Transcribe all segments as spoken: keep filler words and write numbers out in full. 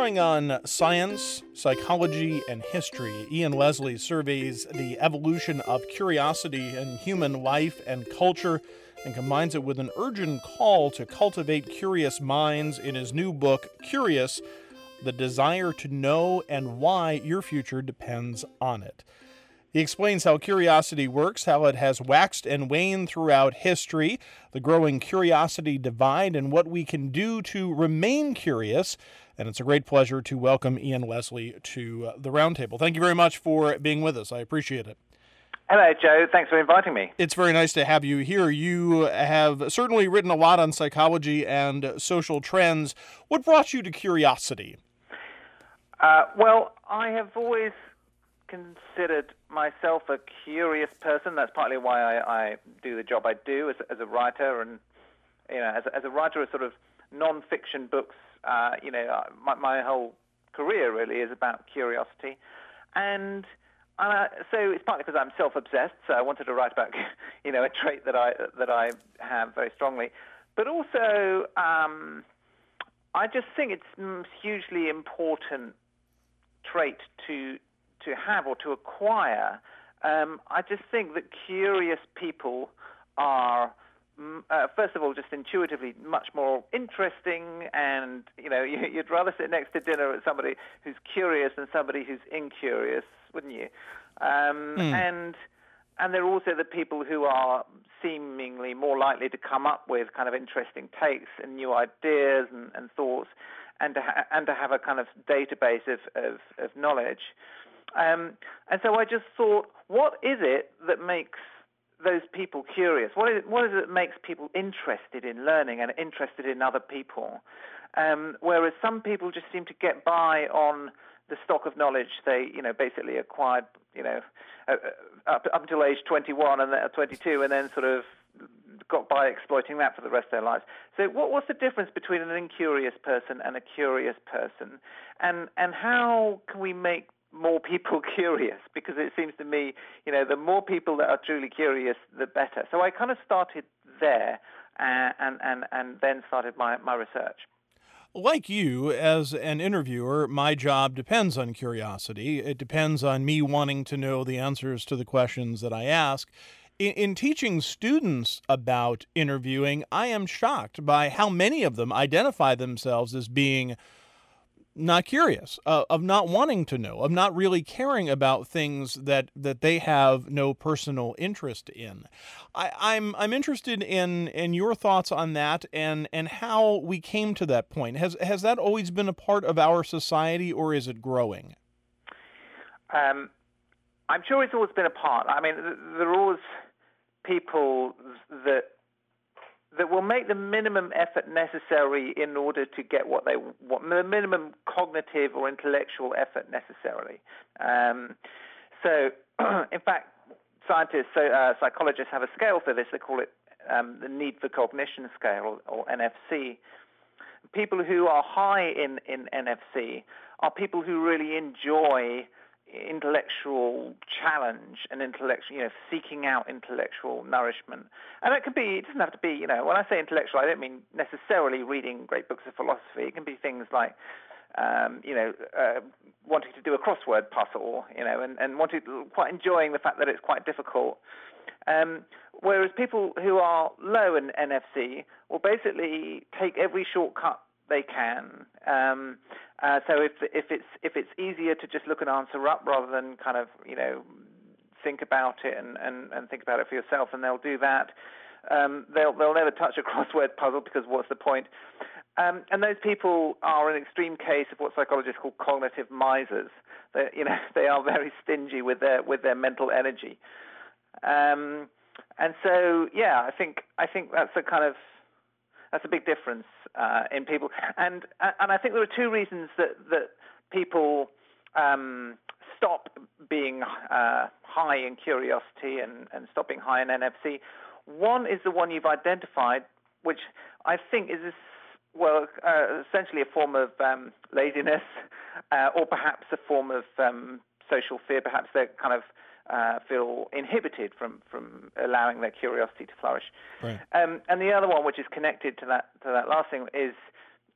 Drawing on science, psychology, and history, Ian Leslie surveys the evolution of curiosity in human life and culture and combines it with an urgent call to cultivate curious minds in his new book, Curious: The Desire to Know and Why Your Future Depends on It. He explains how curiosity works, how it has waxed and waned throughout history, the growing curiosity divide, and what we can do to remain curious. And it's a great pleasure to welcome Ian Leslie to uh, the Roundtable. Thank you very much for being with us. I appreciate it. Hello, Joe. Thanks for inviting me. It's very nice to have you here. You have certainly written a lot on psychology and social trends. What brought you to curiosity? Uh, well, I have always considered myself a curious person. That's partly why I, I do the job I do as, as a writer, and you know, as, as a writer of sort of non-fiction books. Uh, you know, my, my whole career really is about curiosity, and uh, so it's partly because I'm self-obsessed. So I wanted to write about, you know, a trait that I that I have very strongly, but also um, I just think it's a hugely important trait to to have or to acquire. Um, I just think that curious people are, uh, first of all, just intuitively much more interesting, and you know, you, you'd rather sit next to dinner with somebody who's curious than somebody who's incurious, wouldn't you? Um, mm. And and they're also the people who are seemingly more likely to come up with kind of interesting takes and new ideas and, and thoughts, and to ha- and to have a kind of database of of, of knowledge. Um, and so I just thought, what is it that makes those people curious? What is it, what is it that makes people interested in learning and interested in other people? Um, whereas some people just seem to get by on the stock of knowledge they, you know, basically acquired, you know, uh, up, up until age twenty-one and then twenty-two, and then sort of got by exploiting that for the rest of their lives. So what, what's the difference between an incurious person and a curious person? And and how can we make more people curious? Because it seems to me, you know, the more people that are truly curious, the better. So I kind of started there uh, and, and, and then started my, my research. Like you, as an interviewer, my job depends on curiosity. It depends on me wanting to know the answers to the questions that I ask. In, in teaching students about interviewing, I am shocked by how many of them identify themselves as being not curious, uh, of not wanting to know, of not really caring about things that, that they have no personal interest in. I, I'm I'm interested in in your thoughts on that and and how we came to that point. Has has that always been a part of our society, or is it growing? Um, I'm sure it's always been a part. I mean, there are always people that. that will make the minimum effort necessary in order to get what they want, the minimum cognitive or intellectual effort necessarily. Um, so, in fact, scientists, so, uh, psychologists have a scale for this. They call it um, the Need for Cognition Scale, or, or N F C. People who are high in, in N F C are people who really enjoy intellectual challenge and intellectual, you know, seeking out intellectual nourishment. And it can be, it doesn't have to be, you know, when I say intellectual, I don't mean necessarily reading great books of philosophy. It can be things like, um, you know, uh, wanting to do a crossword puzzle, you know, and, and wanting, quite enjoying the fact that it's quite difficult. Um, whereas people who are low in N F C will basically take every shortcut they can. Um, uh, so if if it's if it's easier to just look an answer up rather than kind of, you know, think about it and, and, and think about it for yourself, and they'll do that. Um, they'll they'll never touch a crossword puzzle because what's the point? Um, and those people are an extreme case of what psychologists call cognitive misers. They, you know, they are very stingy with their with their mental energy. Um, and so, yeah, I think I think that's a kind of That's a big difference uh, in people, and and I think there are two reasons that that people um, stop being uh, high in curiosity and, and stop being high in N F C. One is the one you've identified, which I think is this, well, uh, essentially a form of um, laziness, uh, or perhaps a form of um, social fear. Perhaps they're kind of Uh, feel inhibited from, from allowing their curiosity to flourish. Right. Um, and the other one, which is connected to that to that last thing, is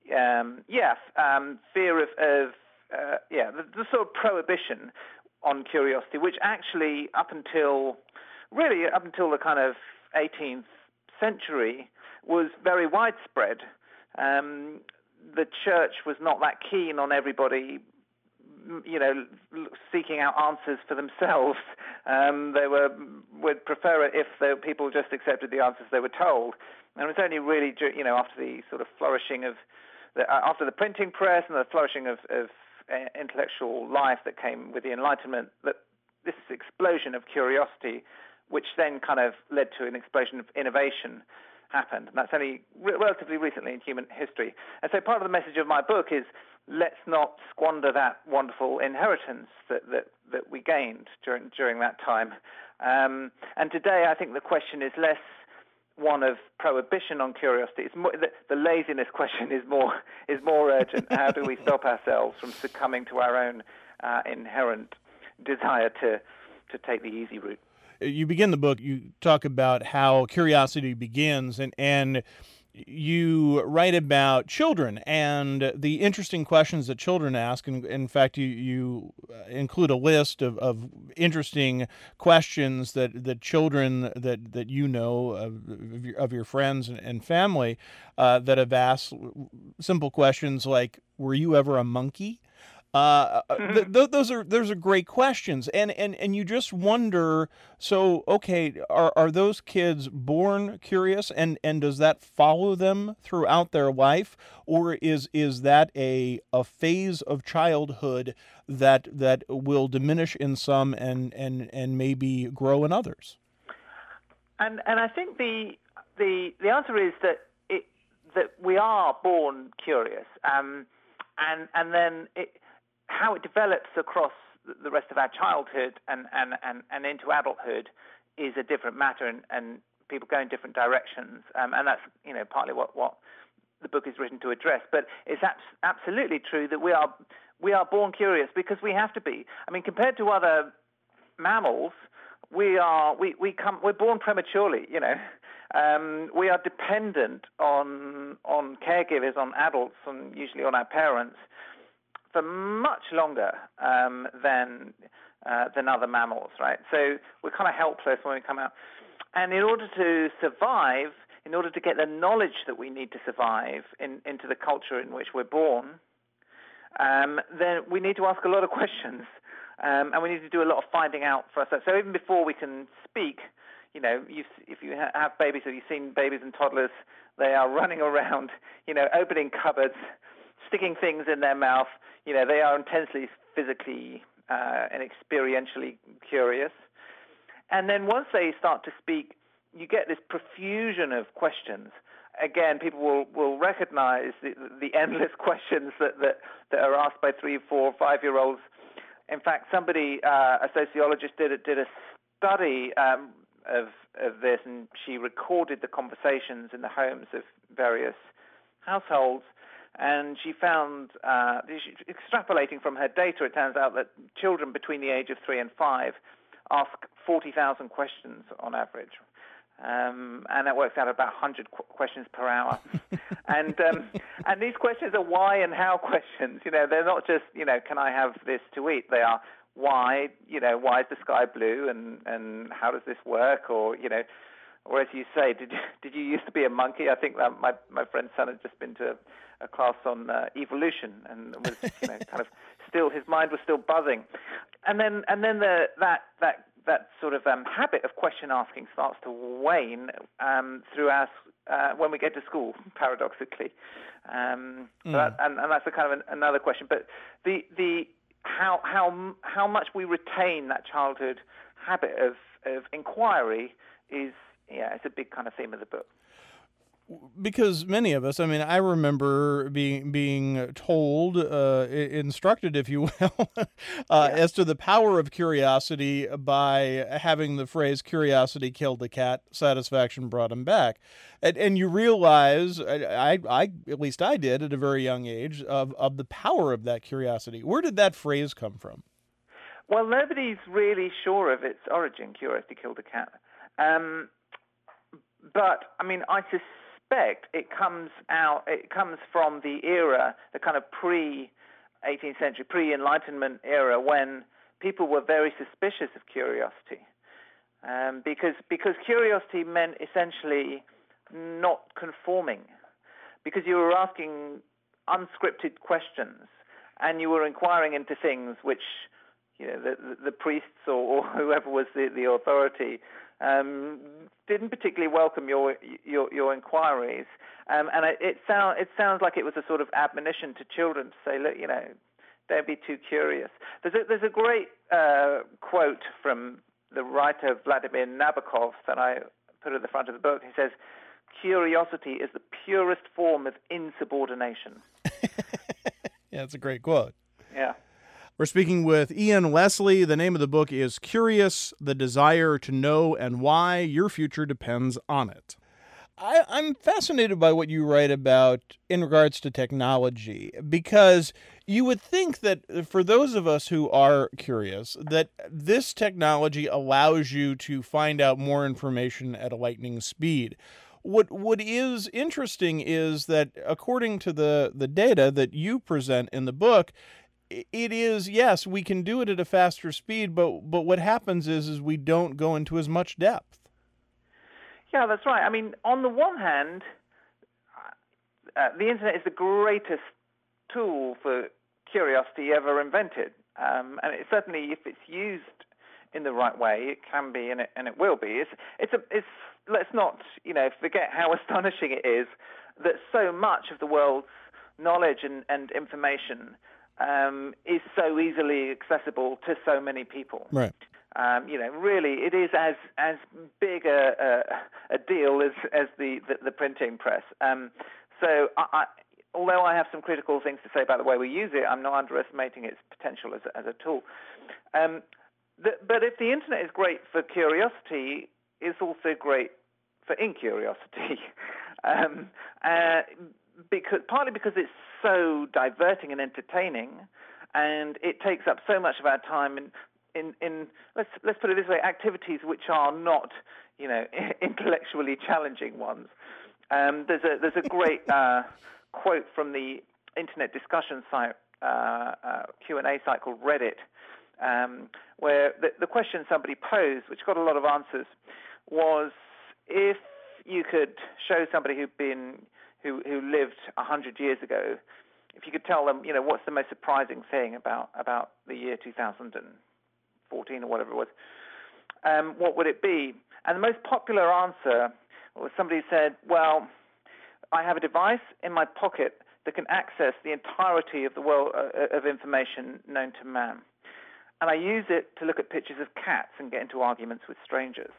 um, yeah, um, fear of, of uh, yeah, the, the sort of prohibition on curiosity, which actually up until, really up until the kind of eighteenth century was very widespread. Um, the church was not that keen on everybody, you know, seeking out answers for themselves. Um, they were would prefer it if the people just accepted the answers they were told. And it was only really, you know, after the sort of flourishing of, the, uh, after the printing press and the flourishing of, of uh, intellectual life that came with the Enlightenment, that this explosion of curiosity, which then kind of led to an explosion of innovation, happened. And that's only re- relatively recently in human history. And so part of the message of my book is, let's not squander that wonderful inheritance that, that, that we gained during during that time. Um, and today, I think the question is less one of prohibition on curiosity. It's more, the, the laziness question is more is more urgent. How do we stop ourselves from succumbing to our own uh, inherent desire to to take the easy route? You begin the book, you talk about how curiosity begins, and and you write about children and the interesting questions that children ask. And in fact, you, you include a list of, of interesting questions that, that children that, that you know of, of, your, of your friends and, and family uh, that have asked simple questions like, were you ever a monkey? Uh, th- th- those are those are great questions, and, and and you just wonder. So, okay, are are those kids born curious, and, and does that follow them throughout their life, or is is that a a phase of childhood that that will diminish in some and and, and maybe grow in others? And and I think the the the answer is that it that we are born curious, um, and and then it. How it develops across the rest of our childhood and, and, and, and into adulthood is a different matter, and, and people go in different directions, um, and that's, you know, partly what, what the book is written to address. But it's abs- absolutely true that we are we are born curious because we have to be. I mean, compared to other mammals, we are we, we come we're born prematurely. You know, um, we are dependent on on caregivers, on adults, and usually on our parents, for much longer um, than uh, than other mammals, right? So we're kind of helpless when we come out. And in order to survive, in order to get the knowledge that we need to survive in, into the culture in which we're born, um, then we need to ask a lot of questions, um, and we need to do a lot of finding out for ourselves. So even before we can speak, you know, you've, if you have babies, have you seen babies and toddlers? They are running around, you know, opening cupboards, sticking things in their mouth. You know, they are intensely physically uh, and experientially curious. And then once they start to speak, you get this profusion of questions. Again, people will, will recognize the, the endless questions that, that, that are asked by three, four, five-year-olds. In fact, somebody, uh, a sociologist, did a, did a study um, of, of this, and she recorded the conversations in the homes of various households. And she found, uh, extrapolating from her data, it turns out that children between the age of three and five ask forty thousand questions on average. Um, and that works out about one hundred qu- questions per hour. and um, and these questions are why and how questions. You know, they're not just, you know, can I have this to eat? They are why, you know, why is the sky blue, and, and how does this work? Or, you know, or as you say, did you, did you used to be a monkey? I think that my, my friend's son had just been to a class on uh, evolution, and was, you know, kind of still, his mind was still buzzing. And then and then the, that that that sort of um, habit of question asking starts to wane um, through our, uh, when we get to school, paradoxically. Um, mm. so that, and, and that's a kind of an, another question. But the the how how how much we retain that childhood habit of, of inquiry is, yeah, it's a big kind of theme of the book. Because many of us, I mean, I remember being being told, uh, instructed, if you will, uh, yeah. as to the power of curiosity by having the phrase "curiosity killed the cat, satisfaction brought him back," and, and you realize, I, I, at least I did at a very young age, of of the power of that curiosity. Where did that phrase come from? Well, nobody's really sure of its origin. Curiosity killed the cat, um, but I mean, I suspect. suspect it comes out. It comes from the era, the kind of pre-eighteenth century, pre-Enlightenment era, when people were very suspicious of curiosity, um, because because curiosity meant essentially not conforming, because you were asking unscripted questions and you were inquiring into things which, you know, the, the, the priests or, or whoever was the, the authority um, didn't particularly welcome your your, your inquiries, um, and it, it sound it sounds like it was a sort of admonition to children to say, look, you know, don't be too curious. There's a, there's a great uh, quote from the writer Vladimir Nabokov that I put at the front of the book. He says, "Curiosity is the purest form of insubordination." Yeah, that's a great quote. Yeah. We're speaking with Ian Leslie. The name of the book is Curious, The Desire to Know and Why Your Future Depends on It. I, I'm fascinated by what you write about in regards to technology, because you would think that for those of us who are curious, that this technology allows you to find out more information at a lightning speed. What what is interesting is that according to the, the data that you present in the book, it is, yes, we can do it at a faster speed, but but what happens is is we don't go into as much depth. Yeah, that's right. I mean, on the one hand, uh, the internet is the greatest tool for curiosity ever invented, um, and it, certainly, if it's used in the right way, it can be, and it and it will be. It's it's a it's let's not you know forget how astonishing it is that so much of the world's knowledge and, and information um, is so easily accessible to so many people. Right. Um, you know, really, it is as as big a, a, a deal as as the the, the printing press. Um, so, I, I, although I have some critical things to say about the way we use it, I'm not underestimating its potential as a, as a tool. Um, the, but if the internet is great for curiosity, it's also great for incuriosity. um, uh, because partly because it's so diverting and entertaining, and it takes up so much of our time in. In, in let's let's put it this way, activities which are not, you know, intellectually challenging ones. Um, there's a there's a great uh, quote from the internet discussion site, uh, uh, Q and A site called Reddit, um, where the, the question somebody posed, which got a lot of answers, was if you could show somebody who'd been who who lived a hundred years ago, if you could tell them, you know, what's the most surprising thing about about the year two thousand fourteen or whatever it was, um, what would it be? And the most popular answer was somebody said, well, I have a device in my pocket that can access the entirety of the world uh, of information known to man. And I use it to look at pictures of cats and get into arguments with strangers.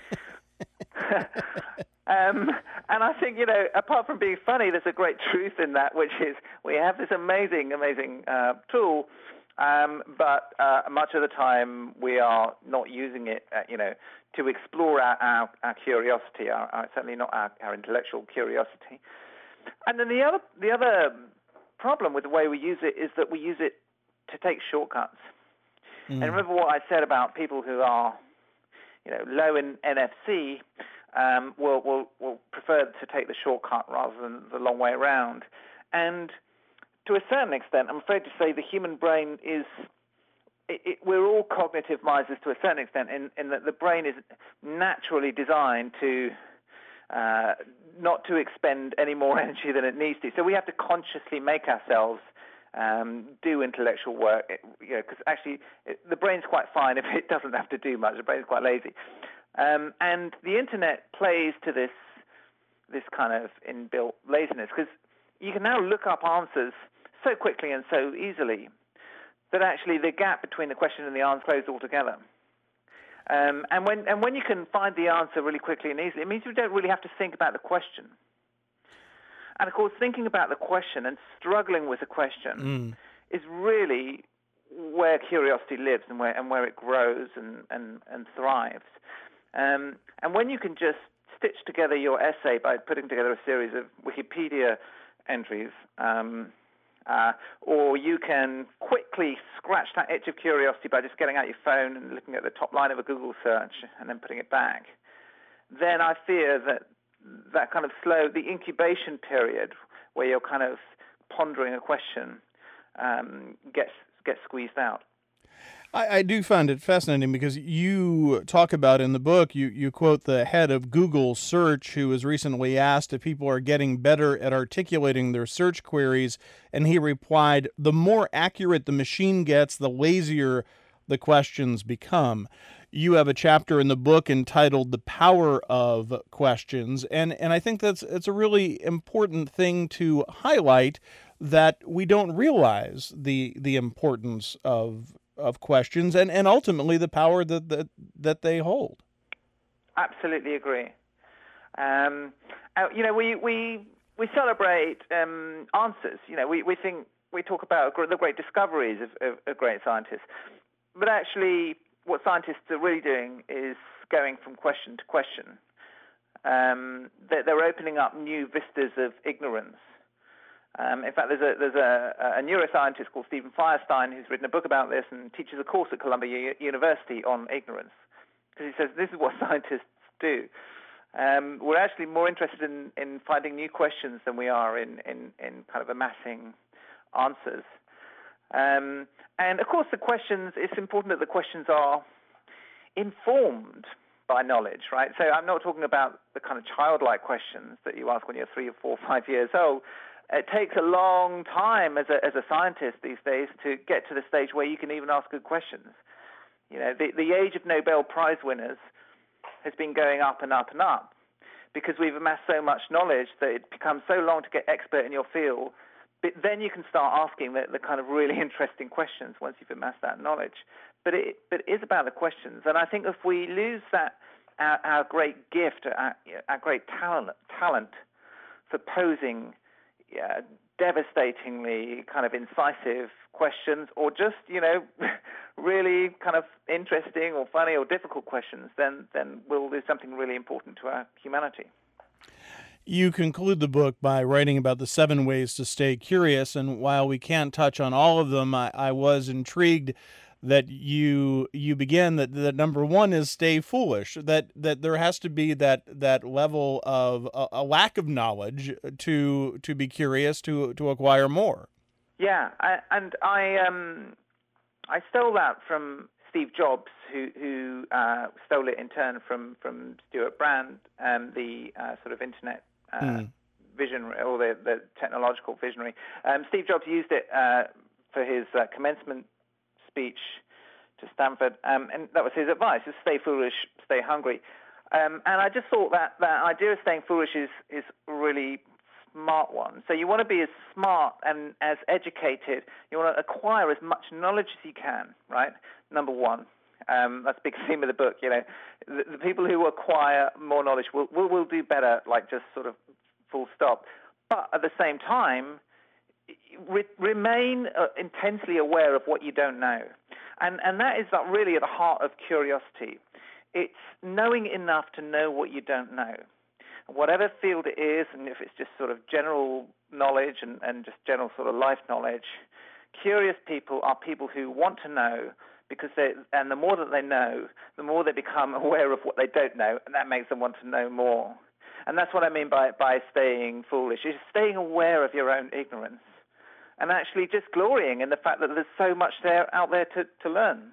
um, and I think, you know, apart from being funny, there's a great truth in that, which is we have this amazing, amazing uh, tool, Um, but uh, much of the time we are not using it, uh, you know, to explore our, our, our curiosity, our, our, certainly not our, our intellectual curiosity. And then the other the other problem with the way we use it is that we use it to take shortcuts. Mm. And remember what I said about people who are, you know, low in N F C um, will, will will prefer to take the shortcut rather than the long way around. And to a certain extent, I'm afraid to say the human brain is, it, it, we're all cognitive misers to a certain extent in, in that the brain is naturally designed to uh, not to expend any more energy than it needs to. So we have to consciously make ourselves um, do intellectual work, it, you know, because actually it, the brain's quite fine if it doesn't have to do much. The brain's quite lazy. Um, and the internet plays to this, this kind of inbuilt laziness, because you can now look up answers so quickly and so easily that actually the gap between the question and the answer closes altogether. Um, and when and when you can find the answer really quickly and easily, it means you don't really have to think about the question. And of course, thinking about the question and struggling with the question mm. is really where curiosity lives and where and where it grows and and, and thrives. Um, and when you can just stitch together your essay by putting together a series of Wikipedia entries, um, uh, or you can quickly scratch that itch of curiosity by just getting out your phone and looking at the top line of a Google search and then putting it back, then I fear that that kind of slow, the incubation period where you're kind of pondering a question um, gets gets squeezed out. I, I do find it fascinating because you talk about in the book, you, you quote the head of Google Search, who was recently asked if people are getting better at articulating their search queries, and he replied, "The more accurate the machine gets, the lazier the questions become." You have a chapter in the book entitled "The Power of Questions," and, and I think that's it's a really important thing to highlight, that we don't realize the the importance of of questions and, and ultimately the power that, that that they hold. Absolutely agree. Um, uh, you know, we we we celebrate um, answers. You know, we, we think we talk about the great discoveries of, of, of great scientists, but actually, what scientists are really doing is going from question to question. Um, they're, they're opening up new vistas of ignorance. Um, in fact, there's a there's a, a neuroscientist called Stephen Firestein who's written a book about this and teaches a course at Columbia U- University on ignorance, because he says this is what scientists do. Um, we're actually more interested in, in finding new questions than we are in, in, in kind of amassing answers. Um, and of course, the questions, it's important that the questions are informed by knowledge, right? So I'm not talking about the kind of childlike questions that you ask when you're three or four or five years old. It takes a long time as a as a scientist these days to get to the stage where you can even ask good questions. You know, the, the age of Nobel Prize winners has been going up and up and up because we've amassed so much knowledge that it becomes so long to get expert in your field. But then you can start asking the, the kind of really interesting questions once you've amassed that knowledge. But it, but it is about the questions. And I think if we lose that, our, our great gift, our, our great talent, talent for posing yeah, devastatingly kind of incisive questions, or just, you know, really kind of interesting or funny or difficult questions, then, then we'll do something really important to our humanity. You conclude the book by writing about the seven ways to stay curious, and while we can't touch on all of them, I, I was intrigued that you you begin that, that number one is stay foolish, that that there has to be that that level of a, a lack of knowledge to to be curious, to to acquire more. Yeah, I, and I um I stole that from Steve Jobs, who who uh, stole it in turn from from Stuart Brand, um, the uh, sort of internet uh, mm. visionary, or the, the technological visionary. Um, Steve Jobs used it uh, for his uh, commencement speech to Stanford, um, and that was his advice: is stay foolish, stay hungry. Um, and I just thought that that idea of staying foolish is is a really smart one. So you want to be as smart and as educated. You want to acquire as much knowledge as you can, right? Number one. Um, that's a big theme of the book. You know, the, the people who acquire more knowledge will, will will do better, like just sort of full stop. But at the same time, re- remain uh, intensely aware of what you don't know, and and that is like really at the heart of curiosity. It's knowing enough to know what you don't know. Whatever field it is, and if it's just sort of general knowledge and, and just general sort of life knowledge, curious people are people who want to know, because they, and the more that they know, the more they become aware of what they don't know, and that makes them want to know more. And that's what I mean by, by staying foolish, is staying aware of your own ignorance and actually just glorying in the fact that there's so much there out there to, to learn.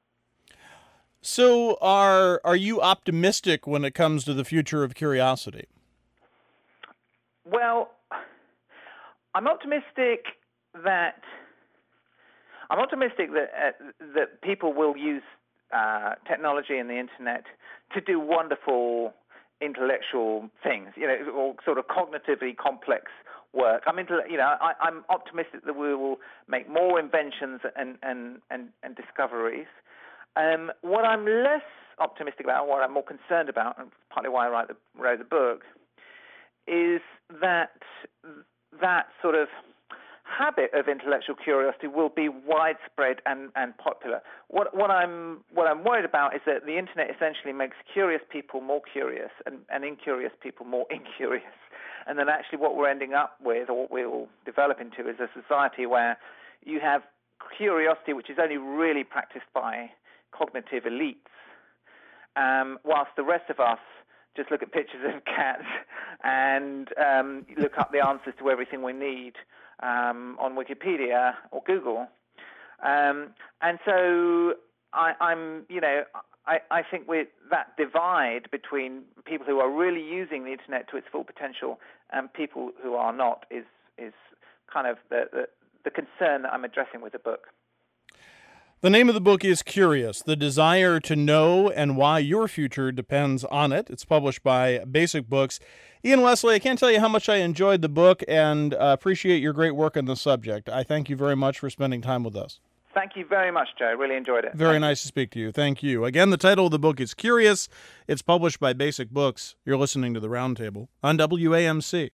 So are are you optimistic when it comes to the future of curiosity? Well, I'm optimistic that I'm optimistic that uh, that people will use uh, technology and the internet to do wonderful intellectual things, you know, or sort of cognitively complex work. I'm into, you know, I, I'm optimistic that we will make more inventions and and and, and discoveries. Um, what I'm less optimistic about, what I'm more concerned about, and partly why I write the, wrote the book, is that that sort of habit of intellectual curiosity will be widespread and, and popular. What, what I'm what I'm worried about is that the internet essentially makes curious people more curious and, and incurious people more incurious, and then actually what we're ending up with, or what we'll develop into, is a society where you have curiosity which is only really practiced by cognitive elites, um, whilst the rest of us just look at pictures of cats and um, look up the answers to everything we need um, on Wikipedia or Google. Um, and so I, I'm, you know, I, I think with that divide between people who are really using the internet to its full potential and people who are not is is kind of the, the, the concern that I'm addressing with the book. The name of the book is Curious, The Desire to Know and Why Your Future Depends on It. It's published by Basic Books. Ian Leslie, I can't tell you how much I enjoyed the book and uh, appreciate your great work on the subject. I thank you very much for spending time with us. Thank you very much, Joe. Really enjoyed it. Very nice to speak to you. Thank you. Again, the title of the book is Curious. It's published by Basic Books. You're listening to The Roundtable on W A M C.